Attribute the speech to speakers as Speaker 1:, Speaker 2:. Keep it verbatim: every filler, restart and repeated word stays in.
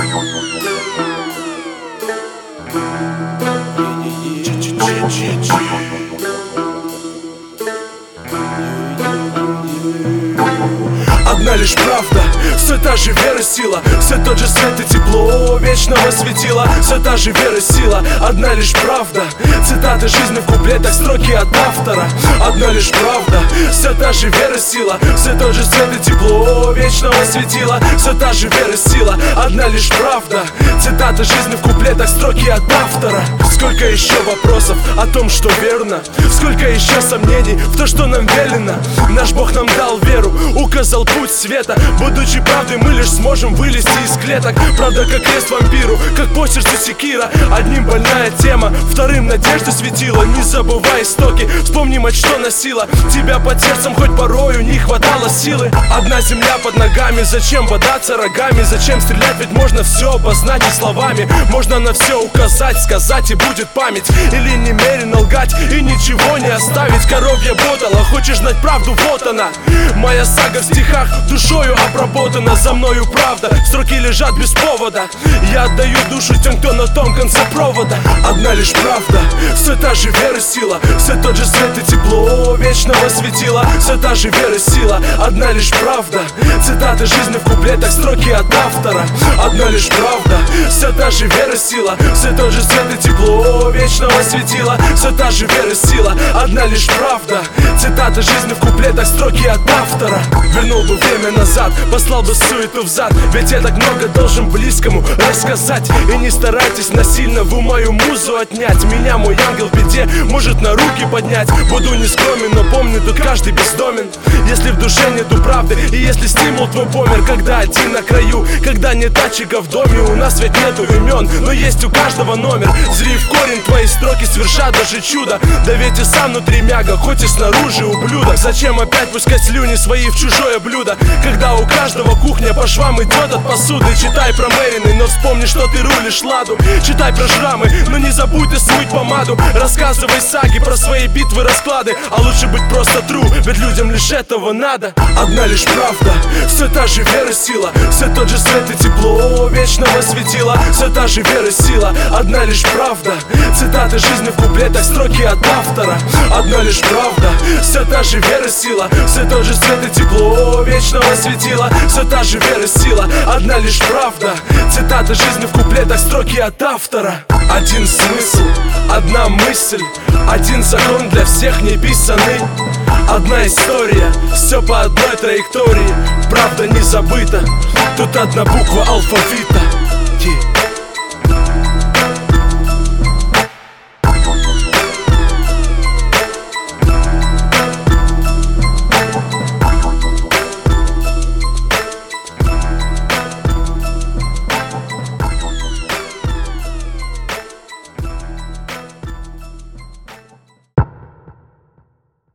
Speaker 1: Одна лишь правда, все та же вера, сила, все тот же свет и тепло вечного светила, все та же вера, сила, одна лишь правда. Цитаты жизни в куплетах, строки от автора. Одна лишь правда, все та же вера, сила, все тот же свет и тепло вечного светила, все та же вера, сила, одна лишь правда. Цитаты жизни в куплетах, строки от автора. Сколько еще вопросов о том, что верно, сколько еще сомнений в то, что нам велено. Наш Бог нам дал веру, указал путь света. Будучи правдой, мы лишь сможем вылезти из клеток. Правда, как крест вампиру, как по сердцу секира. Одним больная тема, вторым надежда светила. Не забывай истоки, вспомни мать, что носила тебя под сердцем, хоть порою не хватало силы. Одна земля под ногами, зачем бодаться рогами? Зачем стрелять, ведь можно все обозначить словами. Можно на все указать, сказать, и будет память. Или немерено лгать и ничего не оставить. Коровья бодала, хочешь знать правду, вот она. Моя сага в стихах, душою обработана. За мною правда, строки лежат без повода. Я отдаю душу тем, кто на том конце провода. Одна лишь правда, все та же вера, сила, все тот же свет и тепло вечного светила, все та же вера, сила, одна лишь правда. Цитаты жизни в куплетах, строки от автора. Одна лишь правда, все та же вера, сила, все тот же свет и тепло вечного светила, все та же вера, сила, одна лишь правда. Цитаты жизни в куплетах, строки от автора. Вернул бы время назад, послал бы суету взад, ведь я так много должен близкому рассказать. И не старайтесь насильно вы мою музу отнять. Меня мой ангел в беде может на руки поднять. Буду не скромен, но помни, тут каждый бездомен. Если в душе нету правды и если стимул твой помер, когда один на краю, когда нет очага в доме. У нас ведь нету имен, но есть у каждого номер. Зри в корень, твои строки свершат даже чудо. Да ведь и сам внутри мяга, хоть и снаружи ублюдок. Зачем опять пускать слюни свои в чужое блюдо, когда у каждого кухня по швам идет от посуды? Читай про Мэрины, но вспомни, что ты рулишь ладу. Читай про шрамы, но не забудь и смыть помаду. Рассказывай саги про свои битвы, расклады. А лучше быть просто тру, ведь людям лишь этого надо. Одна лишь правда, все та же вера, сила, все тот же свет и тепло вечного светила, все та же вера, сила, одна лишь правда. Цитаты жизни в куплетах, строки от автора. Одна лишь правда, все та же вера, сила, все тот же свет и тепло вечного светила, все та же вера, сила, одна лишь правда. Цитаты жизни в куплетах, строки от автора. Один смысл, одна мысль, один закон для всех не писанный. Одна история, все по одной траектории. Правда не забыта, тут одна буква алфавита.